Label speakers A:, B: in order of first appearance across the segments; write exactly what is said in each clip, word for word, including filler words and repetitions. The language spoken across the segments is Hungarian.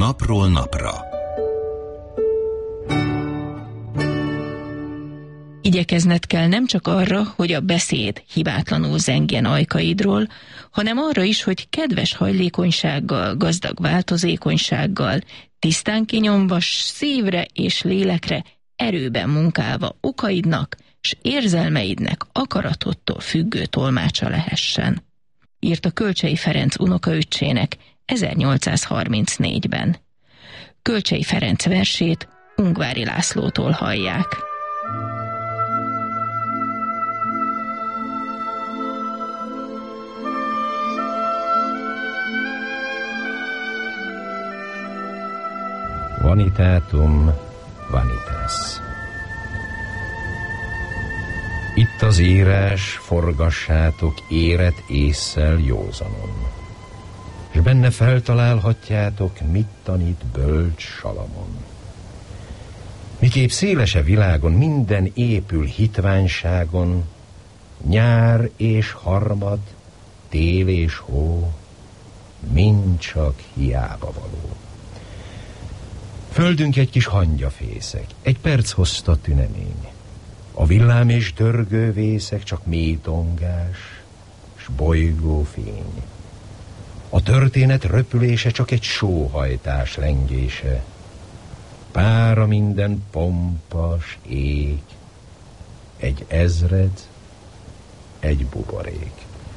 A: Napról napra.
B: Igyekezned kell nem csak arra, hogy a beszéd hibátlanul zengjen ajkaidról, hanem arra is, hogy kedves hajlékonysággal, gazdag változékonysággal, tisztán kinyomvas szívre és lélekre, erőben munkálva okaidnak s érzelmeidnek akarattól függő tolmácsa lehessen. Írta Kölcsey Ferenc unokaöccsének ezernyolcszázharmincnégyben. Kölcsey Ferenc versét Ungvári Lászlótól hallják.
C: Vanitatum vanitas. Itt az írás, forgassátok éret ésszel józanon, és benne feltalálhatjátok, mit tanít bölcs Salamon. Miképp szélese világon minden épül hitványságon, nyár és harmad, tél és hó, mind csak hiába való. Földünk egy kis hangyafészek, egy perc hozta tünemény. A villám és dörgő vészek csak mély tongás, s bolygó fény. A történet röpülése csak egy sóhajtás lengése. Pára minden pompas ég, egy ezred, egy buborék.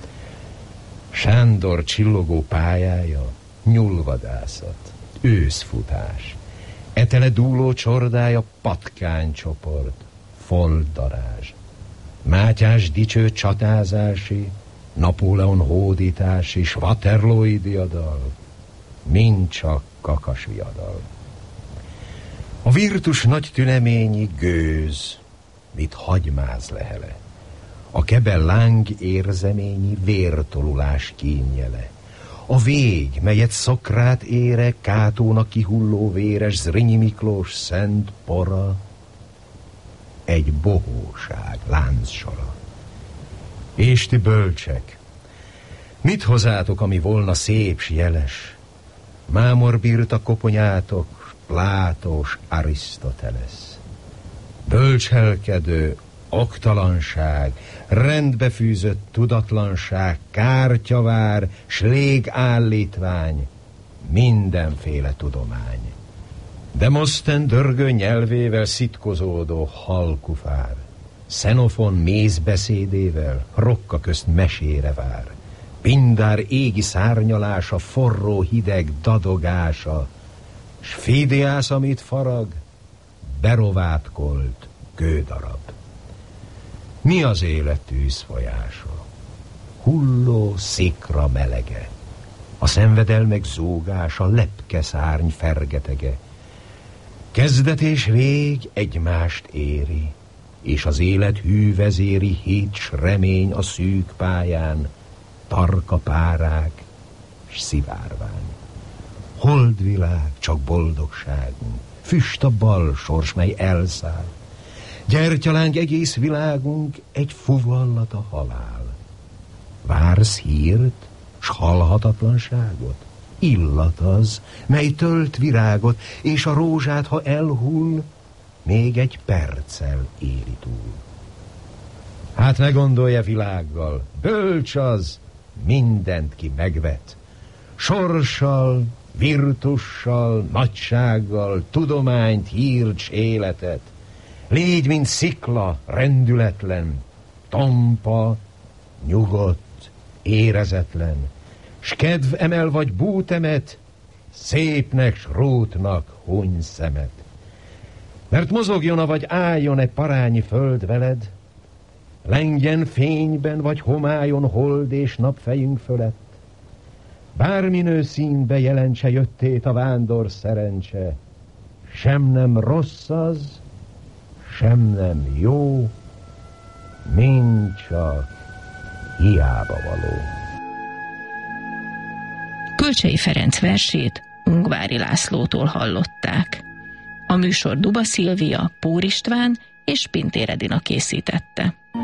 C: Sándor csillogó pályája, nyulvadászat, őszfutás. Etele dúló csordája, patkánycsoport, foltdarázs. Mátyás dicső csatázási, Napóleon hódítási, s Waterloo-i diadal, mind csak kakas viadal. A virtus nagy tüneményi gőz, mit hagymáz lehele. A kebel láng érzeményi vértolulás kínjele. A vég, melyet Szokrát ére, Kátónak kihulló véres Zrínyi Miklós szent pora, egy bohóság láncsora. És ti bölcsek, mit hozátok, ami volna szép s jeles? Mámor bírta koponyátok, Plátós Arisztotelesz. Bölcselkedő oktalanság, rendbefűzött tudatlanság, kártyavár, s légállítvány, mindenféle tudomány. Demoszthen dörgő nyelvével szitkozódó halkufár, Xenofon mézbeszédével rokka közt mesére vár, Pindár égi szárnyalása, forró hideg dadogása, s Fidiász, amit farag, berovátkolt kődarab. Mi az élet tűzfolyása? Hulló szikra melege, a szenvedelmek zúgása, lepke szárny fergetege. Kezdet és vég egymást éri, és az élet hűvezéri hit s remény a szűk pályán, tarka párák s szivárvány. Holdvilág, csak boldogságunk, füst a bal sors, mely elszáll. Gyertyaláng egész világunk, egy fuvallat a halál. Vársz hírt, s halhatatlanságot? Illat az, mely tölt virágot, és a rózsát, ha elhull, még egy perccel éli túl. Hát ne gondolja világgal, bölcs az, mindent ki megvet. Sorssal, virtussal, nagysággal, tudományt, hírt s életet. Légy, mint szikla, rendületlen, tompa, nyugodt, érezetlen, s kedv emel vagy bútemet, szépnek s rótnak huny szemet. Mert mozogjon, vagy álljon egy parányi föld veled, lengjen fényben, vagy homályon hold és nap fejünk fölött. Bárminő színbe jelentse jöttét a vándor szerencse, sem nem rossz az, sem nem jó, mind csak hiába való.
B: Kölcsey Ferenc versét Ungvári Lászlótól hallották. A műsor Duba Szilvia, Pór István és Pintér Edina készítette.